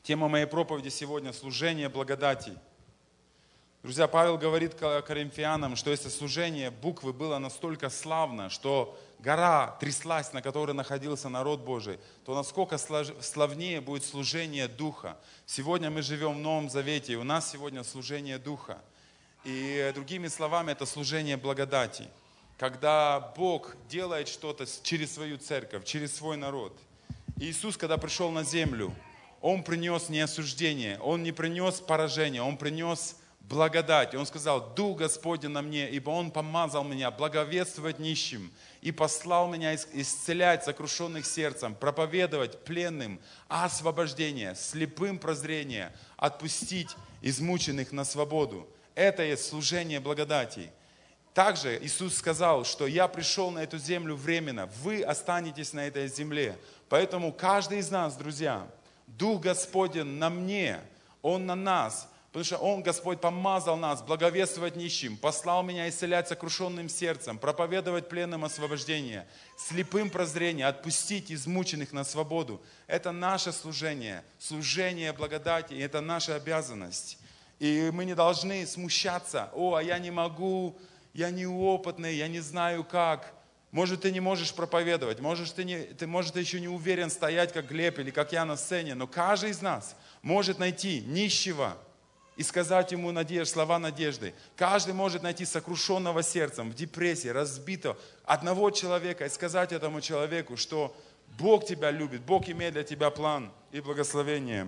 Тема моей проповеди сегодня – служение благодати. Друзья, Павел говорит коринфянам, что если служение буквы было настолько славно, что гора тряслась, на которой находился народ Божий, то насколько славнее будет служение Духа. Сегодня мы живем в Новом Завете, и у нас сегодня служение Духа. И другими словами, это служение благодати. Когда Бог делает что-то через свою церковь, через свой народ. Иисус, когда пришел на землю, Он принес не осуждение, Он не принес поражение, Он принес благодать. Он сказал: «Дух Господень на мне, ибо Он помазал меня благовествовать нищим и послал меня исцелять сокрушенных сердцем, проповедовать пленным освобождение, слепым прозрение, отпустить измученных на свободу». Это есть служение благодати. Также Иисус сказал, что «Я пришел на эту землю временно, вы останетесь на этой земле». Поэтому каждый из нас, друзья, Дух Господень на мне, Он на нас, потому что Он, Господь, помазал нас благовествовать нищим, послал меня исцелять сокрушенным сердцем, проповедовать пленным освобождение, слепым прозрение, отпустить измученных на свободу. Это наше служение, служение благодати, и это наша обязанность. И мы не должны смущаться: «О, а я не могу, я неопытный, я не знаю как». Может, ты не можешь проповедовать, может, ты еще не уверен стоять, как Глеб или как я на сцене, но каждый из нас может найти нищего и сказать ему слова надежды. Каждый может найти сокрушенного сердцем, в депрессии, разбитого одного человека и сказать этому человеку, что Бог тебя любит, Бог имеет для тебя план и благословение.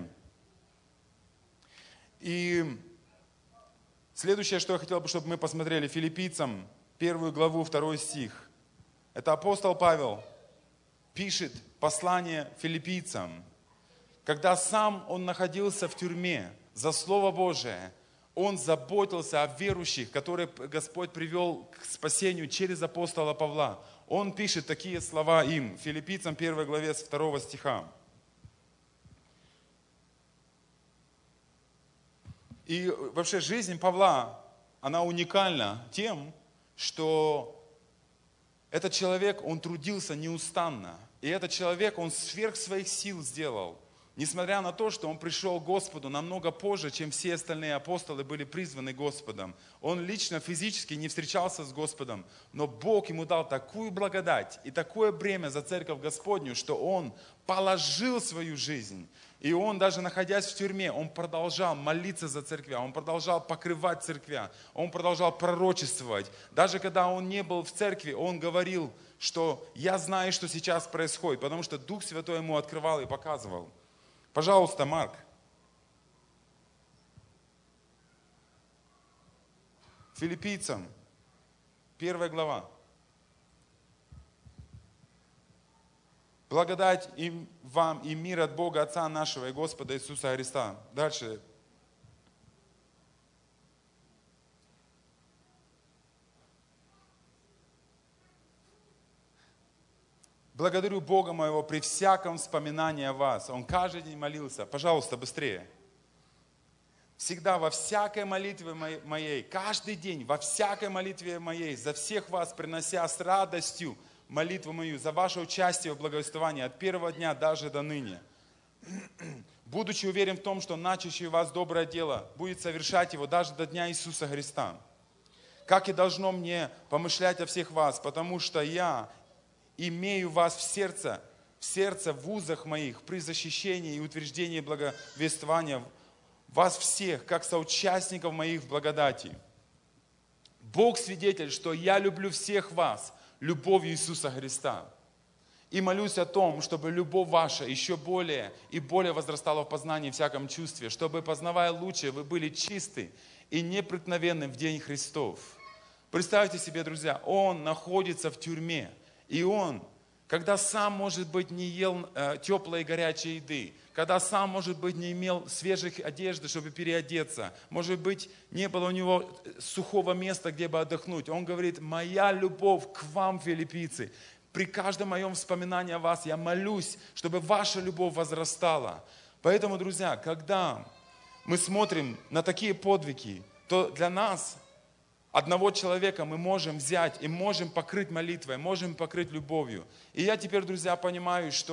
И следующее, что я хотел бы, чтобы мы посмотрели, Филиппийцам, 1 главу, 2 стих. Это апостол Павел пишет послание филиппийцам. Когда сам он находился в тюрьме за Слово Божие, он заботился о верующих, которые Господь привел к спасению через апостола Павла. Он пишет такие слова им, Филиппийцам 1 главе с 2 стиха. И вообще жизнь Павла, она уникальна тем, что этот человек, он трудился неустанно. И этот человек, он сверх своих сил сделал. Несмотря на то, что он пришел к Господу намного позже, чем все остальные апостолы были призваны Господом. Он лично, физически не встречался с Господом. Но Бог ему дал такую благодать и такое бремя за церковь Господню, что он положил свою жизнь. И он, даже находясь в тюрьме, он продолжал молиться за церквя, он продолжал покрывать церквя, он продолжал пророчествовать. Даже когда он не был в церкви, он говорил, что «я знаю, что сейчас происходит», потому что Дух Святой ему открывал и показывал. Пожалуйста, Марк. Филиппийцам, 1 глава. Благодать им вам и мир от Бога Отца нашего и Господа Иисуса Христа. Дальше. Благодарю Бога моего при всяком вспоминании о вас. Он каждый день молился. Пожалуйста, быстрее. Всегда во всякой молитве моей, каждый день во всякой молитве моей, за всех вас принося с радостью молитву мою за ваше участие в благовествовании от первого дня даже до ныне. Будучи уверен в том, что начавший в вас доброе дело будет совершать его даже до дня Иисуса Христа. Как и должно мне помышлять о всех вас, потому что я имею вас в сердце, в узах моих, при защищении и утверждении благовествования вас всех, как соучастников моих в благодати. Бог свидетель, что я люблю всех вас любовью Иисуса Христа. И молюсь о том, чтобы любовь ваша еще более и более возрастала в познании всяком чувстве, чтобы, познавая лучше, вы были чисты и непреткновенны в день Христов. Представьте себе, друзья, он находится в тюрьме, и он, когда сам, может быть, не ел теплой и горячей еды, когда сам, может быть, не имел свежих одежды, чтобы переодеться, может быть, не было у него сухого места, где бы отдохнуть. Он говорит: «Моя любовь к вам, филиппийцы, при каждом моем вспоминании о вас я молюсь, чтобы ваша любовь возрастала». Поэтому, друзья, когда мы смотрим на такие подвиги, то для нас одного человека мы можем взять и можем покрыть молитвой, можем покрыть любовью. И я теперь, друзья, понимаю, что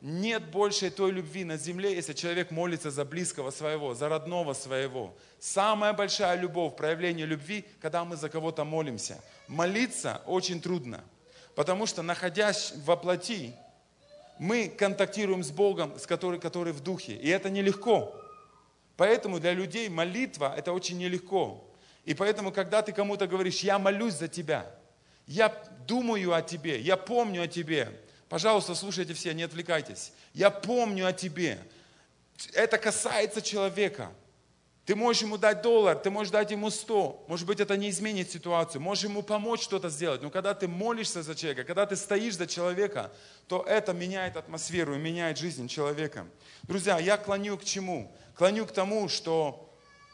нет большей той любви на земле, если человек молится за близкого своего, за родного своего. Самая большая любовь, проявление любви, когда мы за кого-то молимся. Молиться очень трудно, потому что, находясь во плоти, мы контактируем с Богом, который в духе. И это нелегко. Поэтому для людей молитва – это очень нелегко. И поэтому, когда ты кому-то говоришь, я молюсь за тебя, я думаю о тебе, я помню о тебе. Пожалуйста, слушайте все, не отвлекайтесь. Я помню о тебе. Это касается человека. Ты можешь ему дать $1, ты можешь дать ему 100. Может быть, это не изменит ситуацию. Можешь ему помочь что-то сделать. Но когда ты молишься за человека, когда ты стоишь за человека, то это меняет атмосферу и меняет жизнь человека. Друзья, я клоню к чему? Клоню к тому, что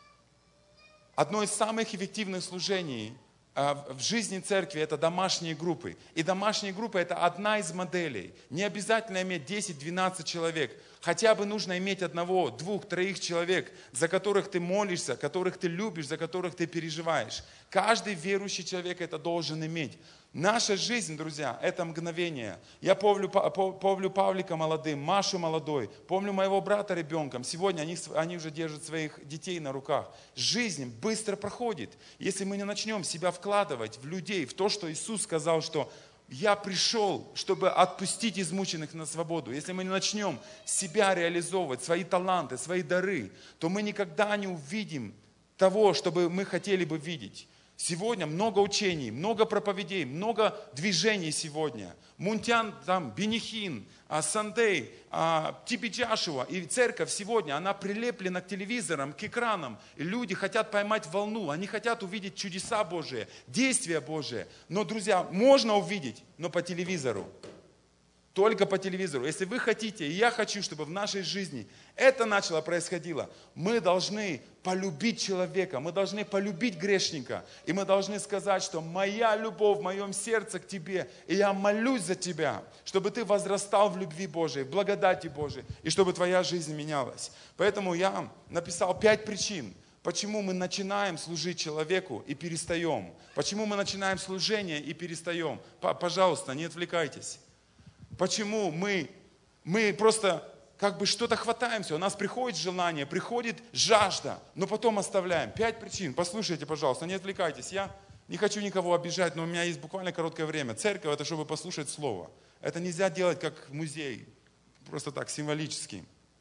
одно из самых эффективных служений в жизни церкви – это домашние группы. И домашние группы – это одна из моделей. Не обязательно иметь 10-12 человек. Хотя бы нужно иметь 1, 2, 3 человек, за которых ты молишься, которых ты любишь, за которых ты переживаешь. Каждый верующий человек это должен иметь. Наша жизнь, друзья, это мгновение. Я помню Павлика молодым, Машу молодой, помню моего брата ребенком. Сегодня они уже держат своих детей на руках. Жизнь быстро проходит. Если мы не начнем себя вкладывать в людей, в то, что Иисус сказал, что я пришел, чтобы отпустить измученных на свободу. Если мы не начнем себя реализовывать, свои таланты, свои дары, то мы никогда не увидим того, что мы хотели бы видеть. Сегодня много учений, много проповедей, много движений сегодня. Мунтян, там, Бенихин, Сандей, Типичашева. И церковь сегодня, она прилеплена к телевизорам, к экранам. И люди хотят поймать волну, они хотят увидеть чудеса Божие, действия Божие. Но, друзья, можно увидеть, но по телевизору. Только по телевизору. Если вы хотите, и я хочу, чтобы в нашей жизни это начало происходило, мы должны полюбить человека, мы должны полюбить грешника, и мы должны сказать, что моя любовь в моем сердце к тебе, и я молюсь за тебя, чтобы ты возрастал в любви Божией, в благодати Божией, и чтобы твоя жизнь менялась. Поэтому я написал 5 причин, почему мы начинаем служить человеку и перестаем. Почему мы начинаем служение и перестаем. Пожалуйста, не отвлекайтесь. Почему мы просто как бы что-то хватаемся, у нас приходит желание, приходит жажда, но потом оставляем. 5 причин, послушайте, пожалуйста, не отвлекайтесь. Я не хочу никого обижать, но у меня есть буквально короткое время. Церковь – это чтобы послушать Слово. Это нельзя делать как в музее, просто так, символически.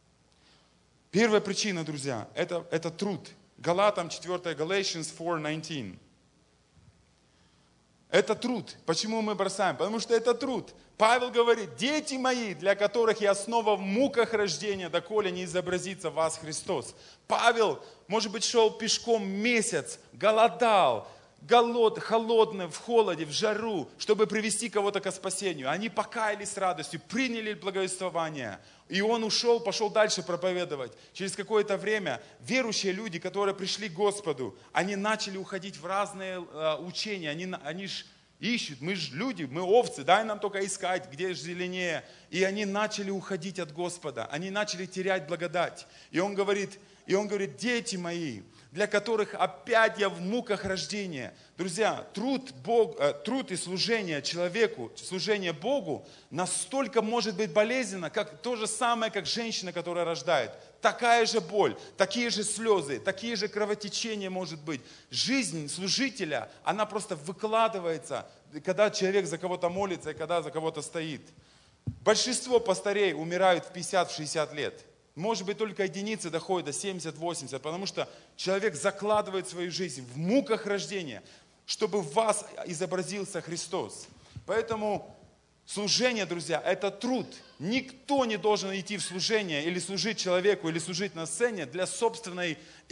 Первая причина, друзья, это труд. Галатам 4, Galatians 4:19. Это труд. Почему мы бросаем? Потому что это труд. Павел говорит, дети мои, для которых я снова в муках рождения, доколе не изобразится в вас Христос. Павел, может быть, шел пешком месяц, голодал, холодный, в холоде, в жару, чтобы привести кого-то к спасению. Они покаялись с радостью, приняли благовествование. И он ушел, пошел дальше проповедовать. Через какое-то время верующие люди, которые пришли к Господу, они начали уходить в разные учения. Они ищут, мы же люди, мы овцы, дай нам только искать, где же зеленее. И они начали уходить от Господа, они начали терять благодать. И он говорит, дети мои, для которых опять я в муках рождения. Друзья, труд и служение человеку, служение Богу настолько может быть болезненно, как то же самое, как женщина, которая рождает. Такая же боль, такие же слезы, такие же кровотечения может быть. Жизнь служителя, она просто выкладывается, когда человек за кого-то молится и когда за кого-то стоит. Большинство пастырей умирают в 50-60 лет. Может быть, только единицы доходят до 70-80, потому что человек закладывает свою жизнь в муках рождения, чтобы в вас изобразился Христос. Поэтому служение, друзья, это труд. Никто не должен идти в служение или служить человеку, или служить на сцене для собственного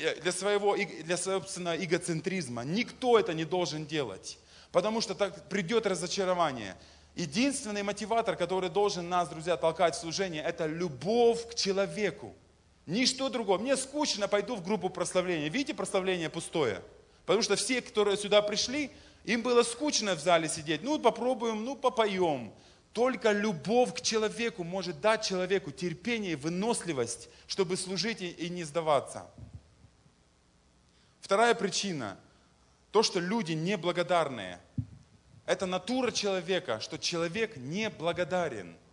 эгоцентризма. Никто это не должен делать, потому что так придет разочарование. Единственный мотиватор, который должен нас, друзья, толкать в служение, это любовь к человеку. Ничто другое. Мне скучно, пойду в группу прославления. Видите, прославление пустое? Потому что все, которые сюда пришли, им было скучно в зале сидеть. Ну, попробуем, попоем. Только любовь к человеку может дать человеку терпение и выносливость, чтобы служить и не сдаваться. Вторая причина. То, что люди неблагодарные. Это натура человека, что человек неблагодарен.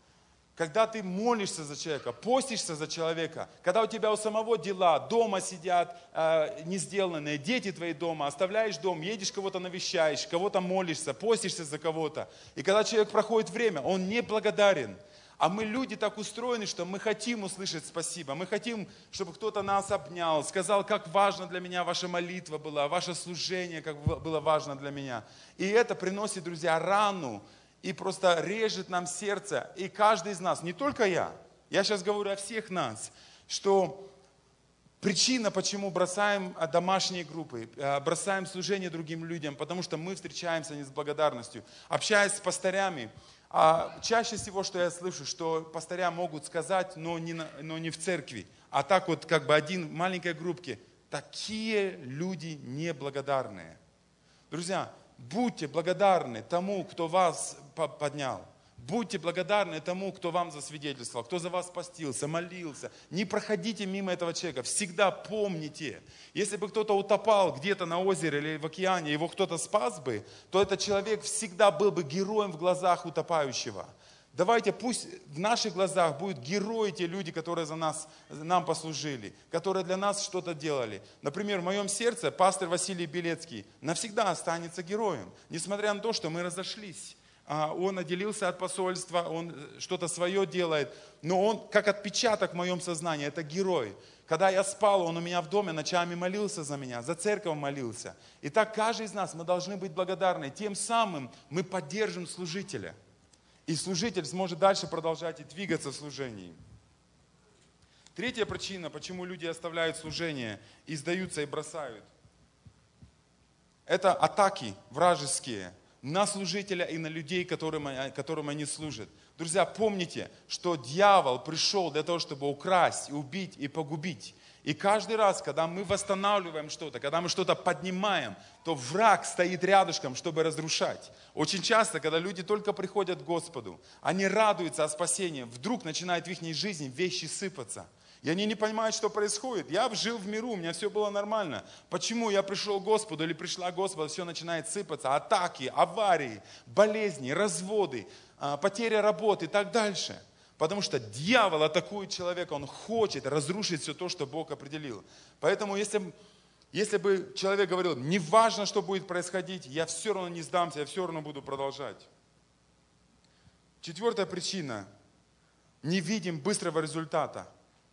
когда ты молишься за человека, постишься за человека, когда у тебя у самого дела, дома сидят не сделанные, дети твои дома, оставляешь дом, едешь кого-то навещаешь, кого-то молишься, постишься за кого-то. И когда человек проходит время, он не благодарен. А мы люди так устроены, что мы хотим услышать спасибо. Мы хотим, чтобы кто-то нас обнял, сказал, как важно для меня ваша молитва была, ваше служение, как было важно для меня. И это приносит, друзья, рану и просто режет нам сердце. И каждый из нас, не только я сейчас говорю о всех нас, что причина, почему бросаем домашние группы, бросаем служение другим людям, потому что мы встречаемся не с благодарностью. Общаясь с пастырями, чаще всего, что я слышу, что пастыря могут сказать, но не в церкви, а так вот как бы один в маленькой группке. Такие люди неблагодарные. Друзья, будьте благодарны тому, кто вас поднял. Будьте благодарны тому, кто вам засвидетельствовал, кто за вас постился, молился. Не проходите мимо этого человека. Всегда помните, если бы кто-то утопал где-то на озере или в океане, его кто-то спас бы, то этот человек всегда был бы героем в глазах утопающего. Давайте пусть в наших глазах будут герои, те люди, которые нам послужили, которые для нас что-то делали. Например, в моем сердце пастор Василий Белецкий навсегда останется героем, несмотря на то, что мы разошлись. Он отделился от посольства, он что-то свое делает, но он как отпечаток в моем сознании, это герой. Когда я спал, он у меня в доме ночами молился за меня, за церковь молился. И так каждый из нас, мы должны быть благодарны. Тем самым мы поддержим служителя. И служитель сможет дальше продолжать и двигаться в служении. Третья причина, почему люди оставляют служение и сдаются и бросают. Это атаки вражеские на служителя и на людей, которым они служат. Друзья, помните, что дьявол пришел для того, чтобы украсть, убить и погубить. И каждый раз, когда мы восстанавливаем что-то, когда мы что-то поднимаем, то враг стоит рядышком, чтобы разрушать. Очень часто, когда люди только приходят к Господу, они радуются о спасении, вдруг начинает в их жизни вещи сыпаться. И они не понимают, что происходит. Я жил в миру, у меня все было нормально. Почему я пришел к Господу или пришла к Господу, все начинает сыпаться. Атаки, аварии, болезни, разводы, потеря работы и так дальше. Потому что дьявол атакует человека, он хочет разрушить все то, что Бог определил. Поэтому если бы человек говорил, не важно, что будет происходить, я все равно не сдамся, я все равно буду продолжать. Четвертая причина. Не видим быстрого результата.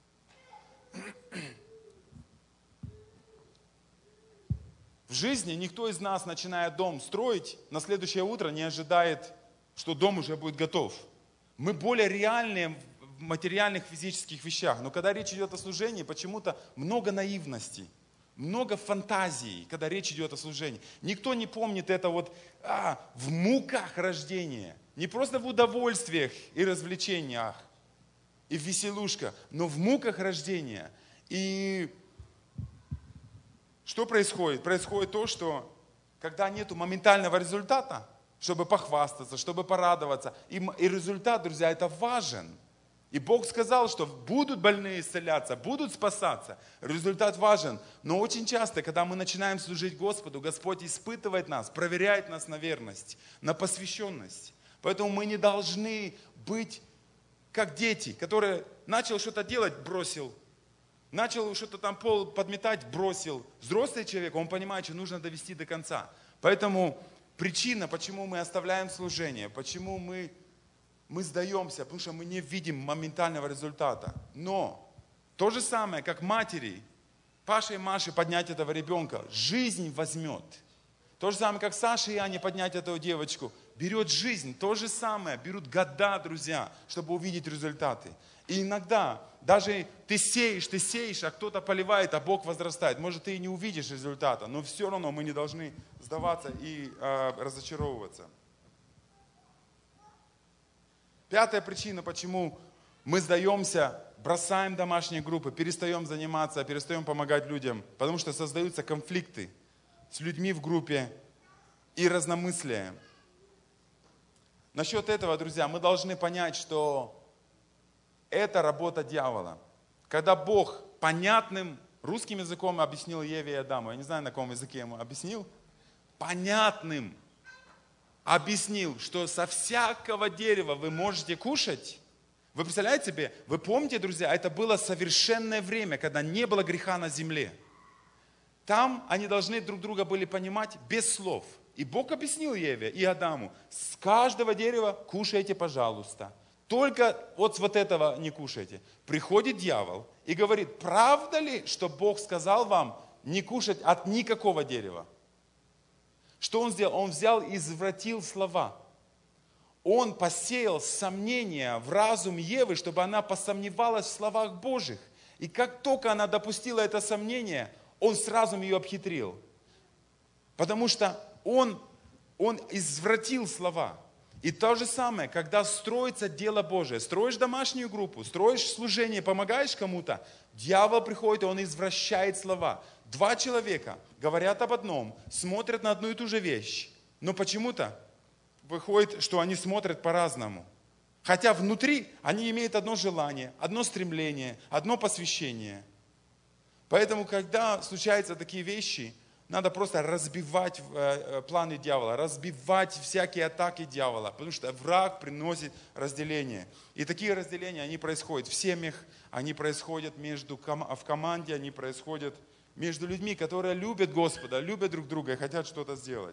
В жизни никто из нас, начиная дом строить, на следующее утро не ожидает, что дом уже будет готов. Мы более реальные в материальных, физических вещах. Но когда речь идет о служении, почему-то много наивности, много фантазий, когда речь идет о служении. Никто не помнит это в муках рождения. Не просто в удовольствиях и развлечениях, и в веселушках, но в муках рождения. И что происходит? Происходит то, что когда нет моментального результата, чтобы похвастаться, чтобы порадоваться, и результат, друзья, это важен. И Бог сказал, что будут больные исцеляться, будут спасаться. Результат важен. Но очень часто, когда мы начинаем служить Господу, Господь испытывает нас, проверяет нас на верность, на посвященность. Поэтому мы не должны быть как дети, которые начал что-то делать, бросил. Начал что-то там пол подметать, бросил. Взрослый человек, он понимает, что нужно довести до конца. Поэтому причина, почему мы оставляем служение, почему мы сдаемся, потому что мы не видим моментального результата. Но то же самое, как матери, Паше и Маше поднять этого ребенка, жизнь возьмет. То же самое, как Саше и Ане поднять эту девочку, берет жизнь. То же самое, берут года, друзья, чтобы увидеть результаты. И иногда даже ты сеешь, а кто-то поливает, а Бог возрастает. Может, ты и не увидишь результата, но все равно мы не должны сдаваться и разочаровываться. Пятая причина, почему мы сдаемся, бросаем домашние группы, перестаем заниматься, перестаем помогать людям, потому что создаются конфликты с людьми в группе и разномыслие. Насчет этого, друзья, мы должны понять, что это работа дьявола. Когда Бог понятным русским языком объяснил Еве и Адаму, я не знаю, на каком языке ему объяснил, понятным объяснил, что со всякого дерева вы можете кушать, Вы представляете себе, вы помните, друзья, это было совершенное время, когда не было греха на земле. Там они должны друг друга были понимать без слов. И Бог объяснил Еве и Адаму, с каждого дерева кушайте, пожалуйста. Только вот этого не кушайте. Приходит дьявол и говорит, правда ли, что Бог сказал вам не кушать от никакого дерева? Что он сделал? Он взял и извратил слова. Он посеял сомнения в разум Евы, чтобы она посомневалась в словах Божьих. И как только она допустила это сомнение, он сразу ее обхитрил. Потому что он извратил слова. И то же самое, когда строится дело Божие, строишь домашнюю группу, строишь служение, помогаешь кому-то, дьявол приходит, и он извращает слова. Два человека говорят об одном, смотрят на одну и ту же вещь, но почему-то выходит, что они смотрят по-разному. Хотя внутри они имеют одно желание, одно стремление, одно посвящение. Поэтому, когда случаются такие вещи, надо просто разбивать планы дьявола, разбивать всякие атаки дьявола, потому что враг приносит разделение. И такие разделения, они происходят в семьях, они происходят в команде, они происходят между людьми, которые любят Господа, любят друг друга и хотят что-то сделать.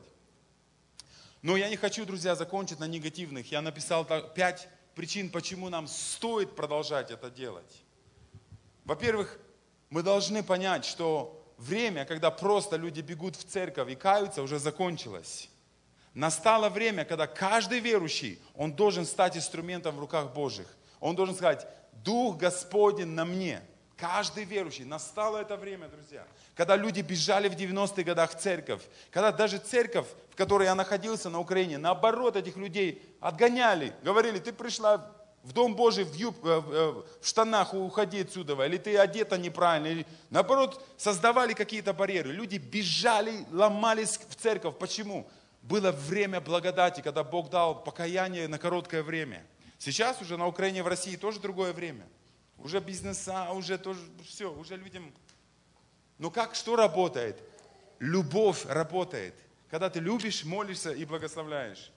Но я не хочу, друзья, закончить на негативных. Я написал 5 причин, почему нам стоит продолжать это делать. Во-первых, мы должны понять, что время, когда просто люди бегут в церковь и каются, уже закончилось. Настало время, когда каждый верующий, он должен стать инструментом в руках Божьих. Он должен сказать, Дух Господень на мне. Каждый верующий. Настало это время, друзья. Когда люди бежали в 90-х годах в церковь. Когда даже церковь, в которой я находился на Украине, наоборот, этих людей отгоняли. Говорили, ты пришла в Дом Божий в штанах, уходи отсюда. Или ты одета неправильно. Или, наоборот, создавали какие-то барьеры. Люди бежали, ломались в церковь. Почему? Было время благодати, когда Бог дал покаяние на короткое время. Сейчас уже на Украине, в России тоже другое время. Уже бизнеса, уже тоже все, уже людям. Но что работает? Любовь работает. Когда ты любишь, молишься и благословляешь.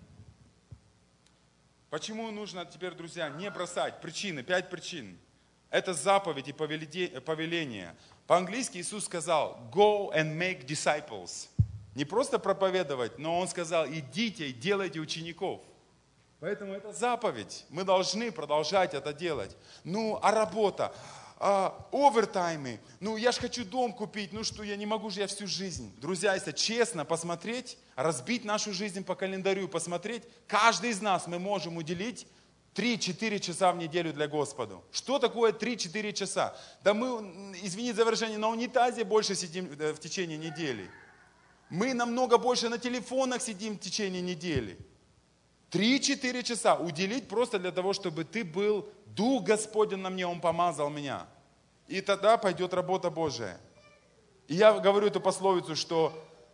Почему нужно теперь, друзья, не бросать? Причины, 5 причин. Это заповедь и повеление. По-английски Иисус сказал, go and make disciples. Не просто проповедовать, но Он сказал, идите и делайте учеников. Поэтому это заповедь. Мы должны продолжать это делать. А работа, овертаймы. Я же хочу дом купить. Я не могу же я всю жизнь. Друзья, если честно посмотреть, разбить нашу жизнь по календарю, посмотреть, каждый из нас мы можем уделить 3-4 часа в неделю для Господа. Что такое 3-4 часа? Да мы, извините за выражение, на унитазе больше сидим в течение недели. Мы намного больше на телефонах сидим в течение недели. 3-4 часа уделить просто для того, чтобы ты был, Дух Господень на мне, Он помазал меня. И тогда пойдет работа Божия. И я говорю эту пословицу, что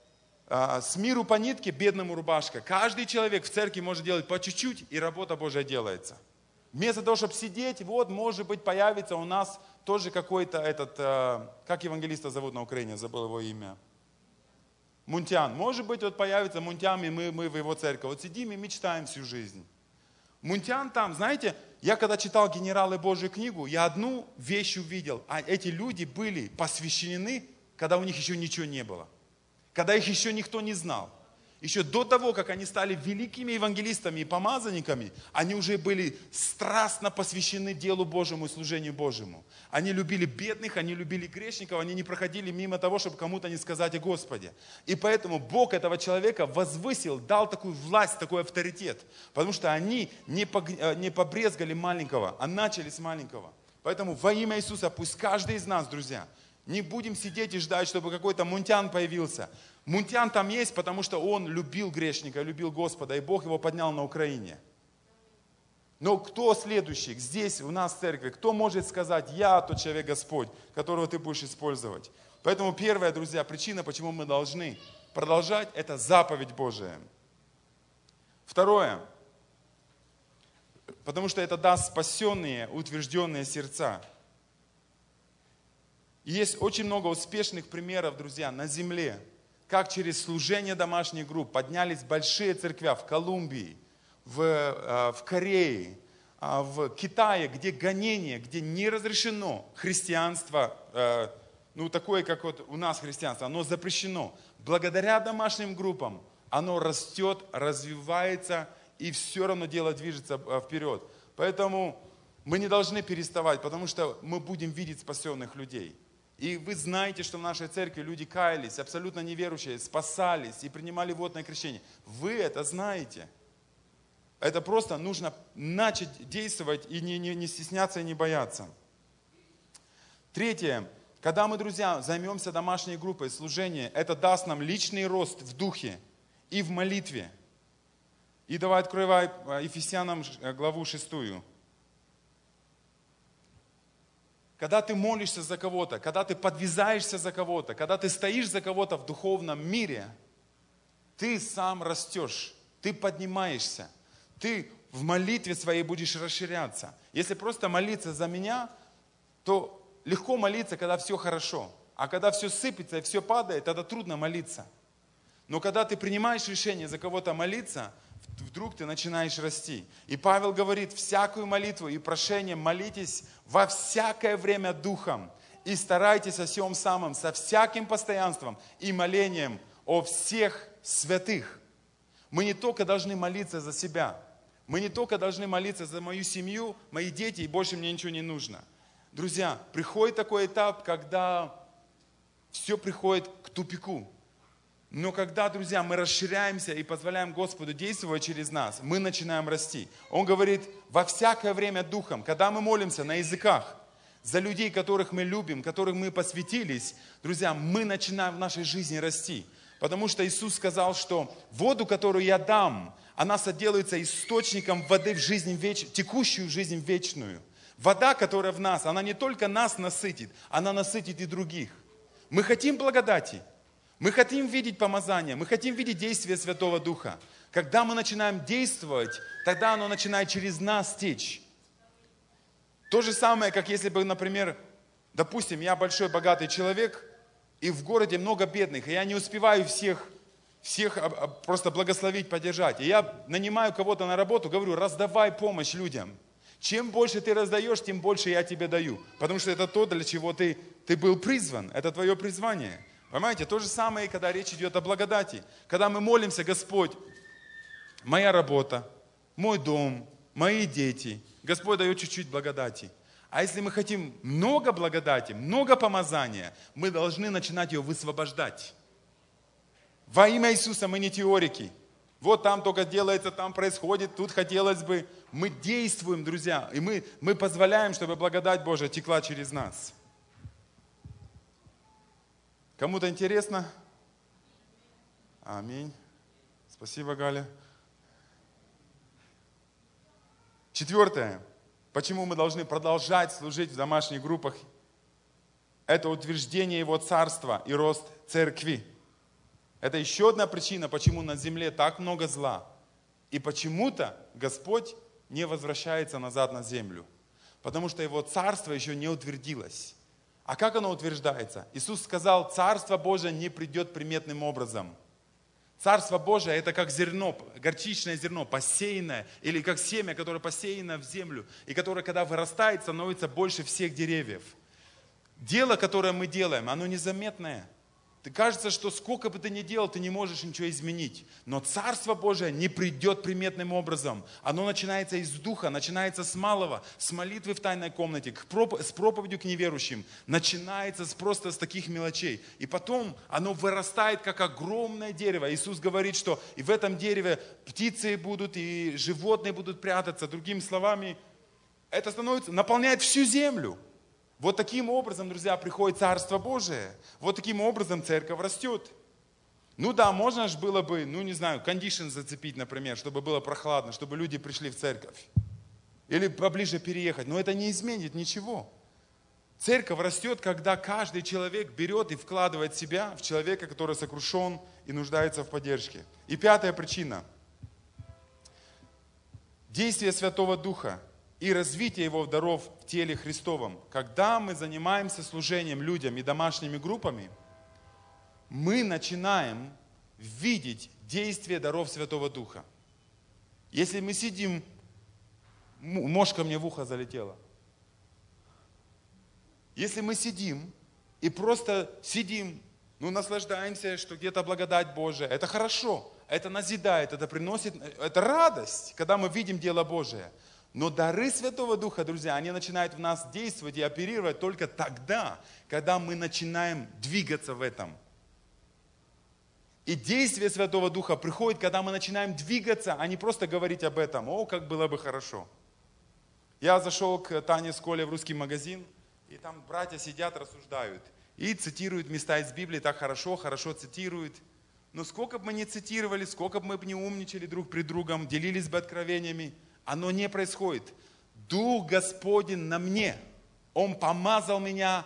с миру по нитке, бедному рубашка. Каждый человек в церкви может делать по чуть-чуть, и работа Божия делается. Вместо того, чтобы сидеть, может быть, появится у нас тоже какой-то как евангелиста зовут на Украине, забыл его имя. Мунтян. Может быть, появится Мунтян, и мы в его церкви. Сидим и мечтаем всю жизнь. Мунтян там, знаете, я когда читал «Генералы Божью книгу», я одну вещь увидел. А эти люди были посвящены, когда у них еще ничего не было. Когда их еще никто не знал. Еще до того, как они стали великими евангелистами и помазанниками, они уже были страстно посвящены делу Божьему и служению Божьему. Они любили бедных, они любили грешников, они не проходили мимо того, чтобы кому-то не сказать о Господе. И поэтому Бог этого человека возвысил, дал такую власть, такой авторитет. Потому что они не побрезгали маленького, а начали с маленького. Поэтому во имя Иисуса пусть каждый из нас, друзья, не будем сидеть и ждать, чтобы какой-то Мунтян появился. Мунтян там есть, потому что он любил грешника, любил Господа, и Бог его поднял на Украине. Но кто следующий здесь, у нас в церкви, кто может сказать, я тот человек Господь, которого ты будешь использовать? Поэтому первая, друзья, причина, почему мы должны продолжать, это заповедь Божия. Второе, потому что это даст спасенные, утвержденные сердца. И есть очень много успешных примеров, друзья, на земле, как через служение домашних групп поднялись большие церкви в Колумбии, в Корее, в Китае, где гонение, где не разрешено христианство, такое, как вот у нас христианство, оно запрещено. Благодаря домашним группам оно растет, развивается, и все равно дело движется вперед. Поэтому мы не должны переставать, потому что мы будем видеть спасенных людей. И вы знаете, что в нашей церкви люди каялись, абсолютно неверующие, спасались и принимали водное крещение. Вы это знаете. Это просто нужно начать действовать и не стесняться и не бояться. Третье. Когда мы, друзья, займемся домашней группой служения, это даст нам личный рост в духе и в молитве. И давай открывай Ефесянам главу 6. Когда ты молишься за кого-то, когда ты подвязаешься за кого-то, когда ты стоишь за кого-то в духовном мире, ты сам растешь, ты поднимаешься, ты в молитве своей будешь расширяться. Если просто молиться за меня, то легко молиться, когда все хорошо. А когда все сыпется и все падает, тогда трудно молиться. Но когда ты принимаешь решение за кого-то молиться, вдруг ты начинаешь расти. И Павел говорит, всякую молитву и прошение молитесь во всякое время духом. И старайтесь о всем самом, со всяким постоянством и молением о всех святых. Мы не только должны молиться за себя. Мы не только должны молиться за мою семью, мои дети, и больше мне ничего не нужно. Друзья, приходит такой этап, когда все приходит к тупику. Но когда, друзья, мы расширяемся и позволяем Господу действовать через нас, мы начинаем расти. Он говорит, во всякое время духом, когда мы молимся на языках, за людей, которых мы любим, которых мы посвятились, друзья, мы начинаем в нашей жизни расти. Потому что Иисус сказал, что воду, которую я дам, она соделается источником воды в жизнь текущую жизнь вечную. Вода, которая в нас, она не только нас насытит, она насытит и других. Мы хотим благодати. Мы хотим видеть помазание, мы хотим видеть действие Святого Духа. Когда мы начинаем действовать, тогда оно начинает через нас течь. То же самое, как если бы, например, допустим, я большой богатый человек, и в городе много бедных, и я не успеваю всех просто благословить, поддержать. И я нанимаю кого-то на работу, говорю, раздавай помощь людям. Чем больше ты раздаешь, тем больше я тебе даю. Потому что это то, для чего ты был призван, это твое призвание. Понимаете, то же самое, когда речь идет о благодати. Когда мы молимся, Господь, моя работа, мой дом, мои дети. Господь дает чуть-чуть благодати. А если мы хотим много благодати, много помазания, мы должны начинать ее высвобождать. Во имя Иисуса мы не теорики. Вот там только делается, там происходит, тут хотелось бы. Мы действуем, друзья, и мы позволяем, чтобы благодать Божия текла через нас. Кому-то интересно? Аминь. Спасибо, Галя. Четвертое. Почему мы должны продолжать служить в домашних группах? Это утверждение Его Царства и рост церкви. Это еще одна причина, почему на земле так много зла. И почему-то Господь не возвращается назад на землю. Потому что Его Царство еще не утвердилось. А как оно утверждается? Иисус сказал, Царство Божие не придет приметным образом. Царство Божие это как зерно, горчичное зерно, посеянное, или как семя, которое посеяно в землю, и которое, когда вырастает, становится больше всех деревьев. Дело, которое мы делаем, оно незаметное. Кажется, что сколько бы ты ни делал, ты не можешь ничего изменить. Но Царство Божие не придет приметным образом. Оно начинается из духа, начинается с малого, с молитвы в тайной комнате, с проповедью к неверующим. Начинается просто с таких мелочей. И потом оно вырастает, как огромное дерево. Иисус говорит, что и в этом дереве птицы будут, и животные будут прятаться. Другими словами, это наполняет всю землю. Вот таким образом, друзья, приходит Царство Божие. Вот таким образом церковь растет. Ну да, можно же было бы, кондишн зацепить, например, чтобы было прохладно, чтобы люди пришли в церковь. Или поближе переехать. Но это не изменит ничего. Церковь растет, когда каждый человек берет и вкладывает себя в человека, который сокрушен и нуждается в поддержке. И пятая причина. Действие Святого Духа и развитие Его даров в теле Христовом. Когда мы занимаемся служением людям и домашними группами, мы начинаем видеть действие даров Святого Духа. Если мы сидим Мошка мне в ухо залетела. Если мы сидим и просто сидим, наслаждаемся, что где-то благодать Божия, это хорошо, это назидает, это приносит, это радость, когда мы видим дело Божие. Но дары Святого Духа, друзья, они начинают в нас действовать и оперировать только тогда, когда мы начинаем двигаться в этом. И действие Святого Духа приходит, когда мы начинаем двигаться, а не просто говорить об этом. О, как было бы хорошо. Я зашел к Тане с Колей в русский магазин, и там братья сидят, рассуждают. И цитируют места из Библии, так хорошо цитируют. Но сколько бы мы ни цитировали, сколько бы мы не умничали друг пред другом, делились бы откровениями, оно не происходит. Дух Господень на мне. Он помазал меня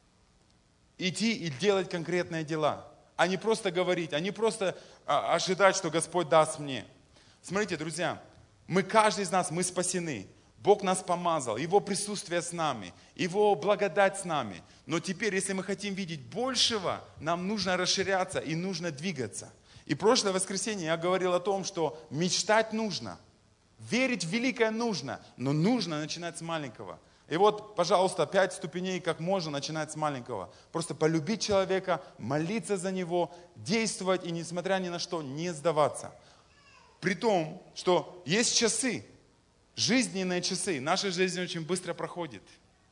идти и делать конкретные дела. А не просто говорить, а не просто ожидать, что Господь даст мне. Смотрите, друзья, каждый из нас, мы спасены. Бог нас помазал, Его присутствие с нами, Его благодать с нами. Но теперь, если мы хотим видеть большего, нам нужно расширяться и нужно двигаться. И прошлое воскресенье я говорил о том, что мечтать нужно, верить в великое нужно, но нужно начинать с маленького. И вот, пожалуйста, 5 ступеней, как можно начинать с маленького. Просто полюбить человека, молиться за него, действовать и, несмотря ни на что, не сдаваться. При том, что есть часы, жизненные часы. Наша жизнь очень быстро проходит.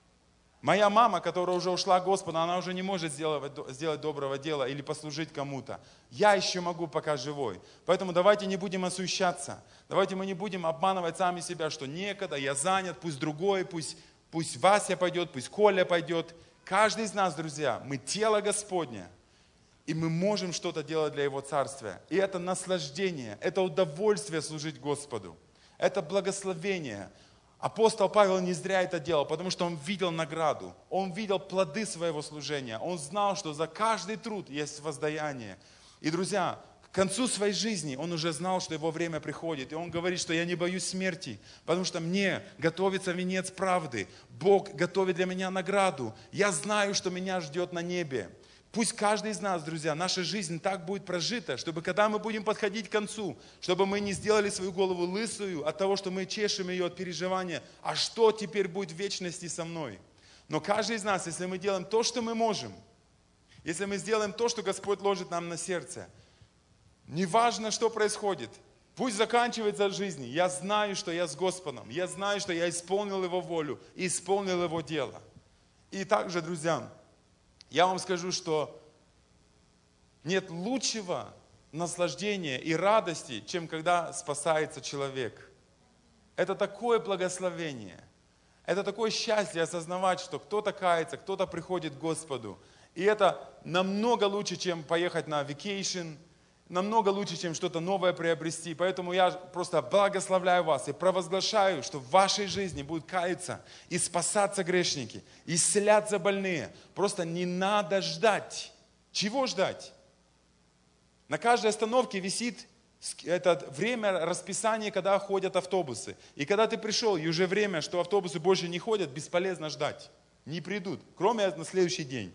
Моя мама, которая уже ушла к Господу, она уже не может сделать доброго дела или послужить кому-то. Я еще могу, пока живой. Поэтому давайте не будем осуществляться. Давайте мы не будем обманывать сами себя, что некогда, я занят, пусть другой, пусть Вася пойдет, пусть Коля пойдет. Каждый из нас, друзья, мы тело Господне. И мы можем что-то делать для Его Царствия. И это наслаждение, это удовольствие служить Господу. Это благословение. Апостол Павел не зря это делал, потому что он видел награду, он видел плоды своего служения, он знал, что за каждый труд есть воздаяние. И, друзья, к концу своей жизни он уже знал, что его время приходит. И он говорит, что я не боюсь смерти, потому что мне готовится венец правды. Бог готовит для меня награду. Я знаю, что меня ждет на небе. Пусть каждый из нас, друзья, наша жизнь так будет прожита, чтобы когда мы будем подходить к концу, чтобы мы не сделали свою голову лысую от того, что мы чешем ее от переживания, а что теперь будет в вечности со мной. Но каждый из нас, если мы делаем то, что мы можем, если мы сделаем то, что Господь ложит нам на сердце, неважно, что происходит, пусть заканчивается жизнь, я знаю, что я с Господом, я знаю, что я исполнил Его волю, исполнил Его дело. И также, друзья, я вам скажу, что нет лучшего наслаждения и радости, чем когда спасается человек. Это такое благословение, это такое счастье осознавать, что кто-то кается, кто-то приходит к Господу. И это намного лучше, чем поехать на vacation, намного лучше, чем что-то новое приобрести. Поэтому я просто благословляю вас и провозглашаю, что в вашей жизни будут каяться и спасаться грешники, исцеляться больные. Просто не надо ждать. Чего ждать? На каждой остановке висит это время расписания, когда ходят автобусы. И когда ты пришел, и уже время, что автобусы больше не ходят, бесполезно ждать. Не придут, кроме на следующий день.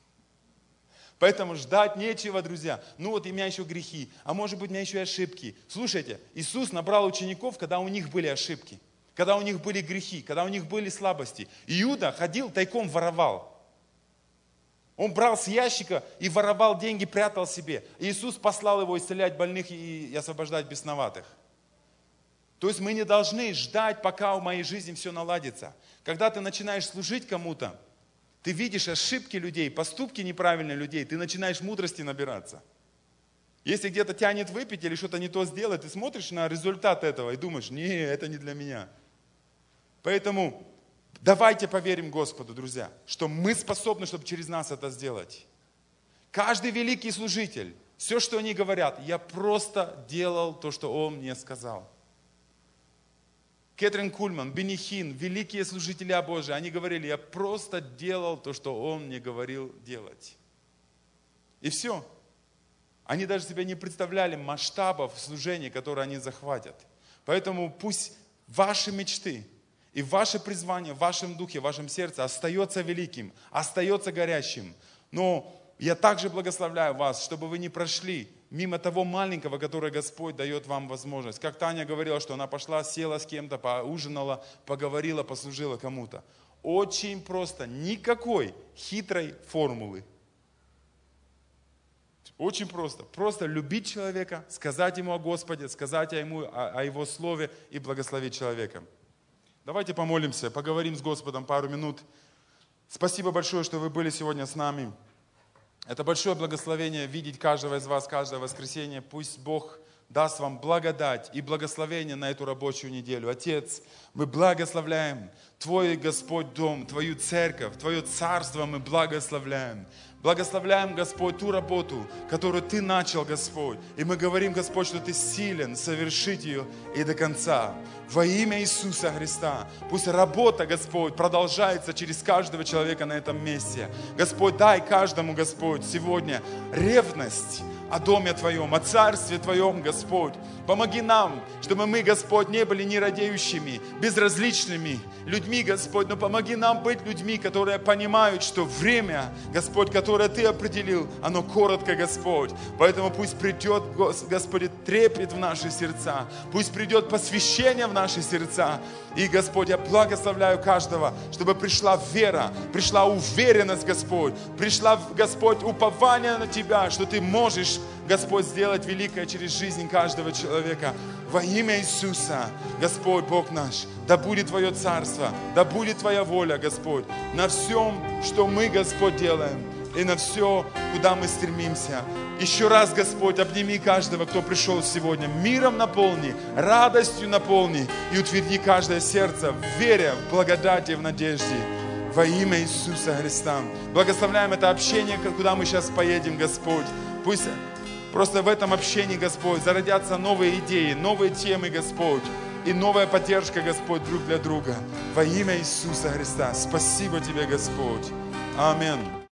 Поэтому ждать нечего, друзья. Вот у меня еще грехи, а может быть у меня еще и ошибки. Слушайте, Иисус набрал учеников, когда у них были ошибки, когда у них были грехи, когда у них были слабости. Иуда ходил, тайком воровал. Он брал с ящика и воровал деньги, прятал себе. И Иисус послал его исцелять больных и освобождать бесноватых. То есть мы не должны ждать, пока в моей жизни все наладится. Когда ты начинаешь служить кому-то, ты видишь ошибки людей, поступки неправильных людей, ты начинаешь мудрости набираться. Если где-то тянет выпить или что-то не то сделать, ты смотришь на результат этого и думаешь, не, это не для меня. Поэтому давайте поверим Господу, друзья, что мы способны, чтобы через нас это сделать. Каждый великий служитель, все, что они говорят, я просто делал то, что Он мне сказал. Кэтрин Кульман, Бенни Хин, великие служители Божии, они говорили, я просто делал то, что Он мне говорил делать. И все. Они даже себе не представляли масштабов служения, которые они захватят. Поэтому пусть ваши мечты и ваше призвание в вашем духе, в вашем сердце остается великим, остается горящим. Но я также благословляю вас, чтобы вы не прошли мимо того маленького, который Господь дает вам возможность. Как Таня говорила, что она пошла, села с кем-то, поужинала, поговорила, послужила кому-то. Очень просто, никакой хитрой формулы. Очень просто. Просто любить человека, сказать ему о Господе, сказать ему о Его Слове и благословить человека. Давайте помолимся, поговорим с Господом пару минут. Спасибо большое, что вы были сегодня с нами. Это большое благословение видеть каждого из вас, каждое воскресенье. Пусть Бог даст вам благодать и благословение на эту рабочую неделю. Отец, мы благословляем Твой, Господь, дом, Твою церковь, Твое царство мы благословляем. Благословляем, Господь, ту работу, которую Ты начал, Господь. И мы говорим, Господь, что Ты силен совершить ее и до конца. Во имя Иисуса Христа. Пусть работа, Господь, продолжается через каждого человека на этом месте. Господь, дай каждому, Господь, сегодня ревность о доме Твоем, о царстве Твоем, Господь. Помоги нам, чтобы мы, Господь, не были нерадеющими, безразличными людьми, Господь, но помоги нам быть людьми, которые понимают, что время, Господь, которое Ты определил, оно коротко, Господь. Поэтому пусть придет, Господи, трепет в наши сердца, пусть придет посвящение в наши сердца. И, Господь, я благословляю каждого, чтобы пришла вера, пришла уверенность, Господь, пришла, Господь, упование на Тебя, что Ты можешь, Господь, сделать великое через жизнь каждого человека. Во имя Иисуса, Господь, Бог наш, да будет Твое царство, да будет Твоя воля, Господь, на всем, что мы, Господь, делаем, и на все, куда мы стремимся. Еще раз, Господь, обними каждого, кто пришел сегодня. Миром наполни, радостью наполни и утверди каждое сердце в вере, в благодати, в надежде. Во имя Иисуса Христа. Благословляем это общение, куда мы сейчас поедем, Господь. Пусть просто в этом общении, Господь, зародятся новые идеи, новые темы, Господь. И новая поддержка, Господь, друг для друга. Во имя Иисуса Христа. Спасибо Тебе, Господь. Аминь.